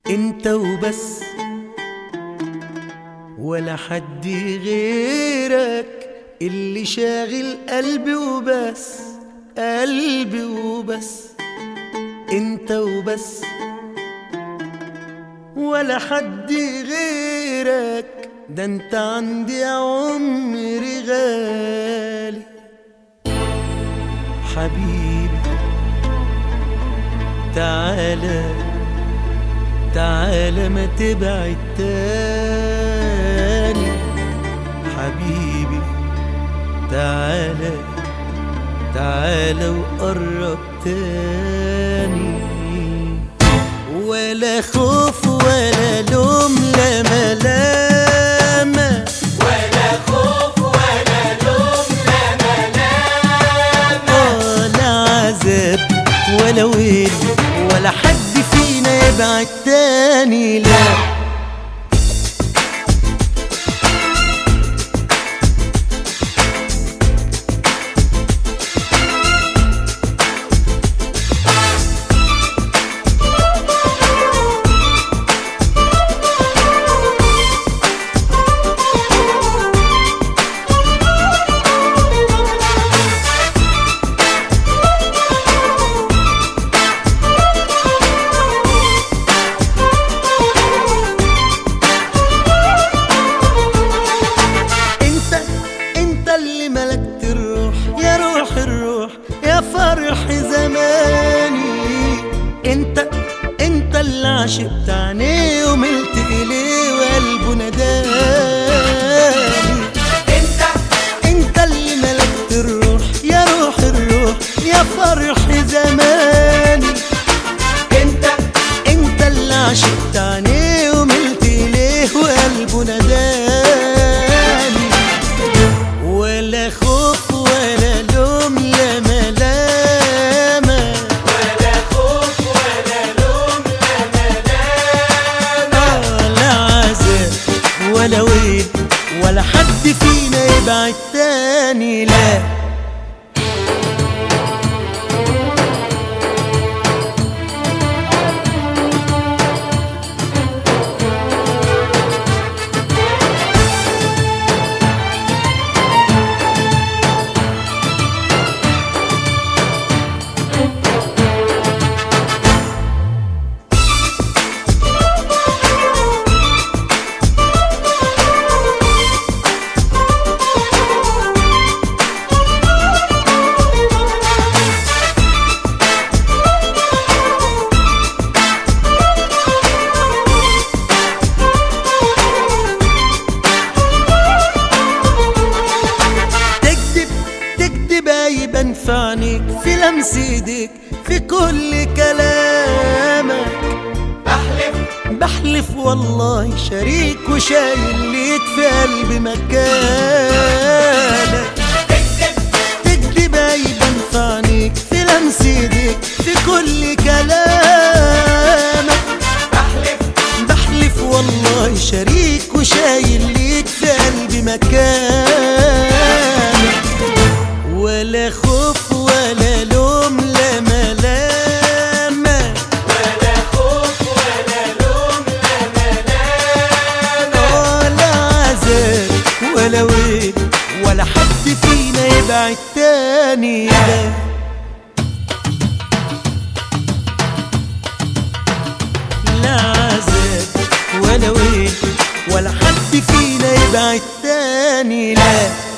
انت وبس، ولا حد غيرك اللي شاغل قلبي وبس، قلبي وبس. انت وبس، ولا حد غيرك، ده انت عندي يا عمري غالي. حبيبي تعالى تعالى ما تبعد تاني. حبيبي تعالى تعالى وقرب تاني. ولا خوف ولا لوم لا ملامة، ولا خوف ولا لوم لا ملامة، ولا عذاب ولا ويل، ولا حد فينا يبعد تاني لا. اللي ملكت الروح يا روح الروح يا فرح زماني. انت اللي عشقت عينيه وملت اليه وقلبه نداني. انت اللي ملكت الروح يا روح الروح يا فرح زماني. انت اللي عشقت عينيه وملت اليه وقلبه نداني. ولا خوف ولا لوم لا ملامة، ولا خوف ولا لوم لا ملامة، ولا عذاب ولا ويل، ولا حد فينا يبعد تاني لا. يبان في عينيك، في لمس ايديك، في كل كلامك. بحلف والله شريك وشايل ليك في قلبي مكانك. تكدب يبان في عينيك، في لمس ايديك، في كل كلامك. بحلف والله شريك وشايل ليك في قلبي مكانك. ولا خوف ولا لوم لا ملامة، ولا خوف ولا لوم لا ملامة، ولا عذاب ولا ويل، ولا حد فينا يبعد تاني لا. لا عذاب ولا ويل، ولا حد فينا يبعد تاني لا.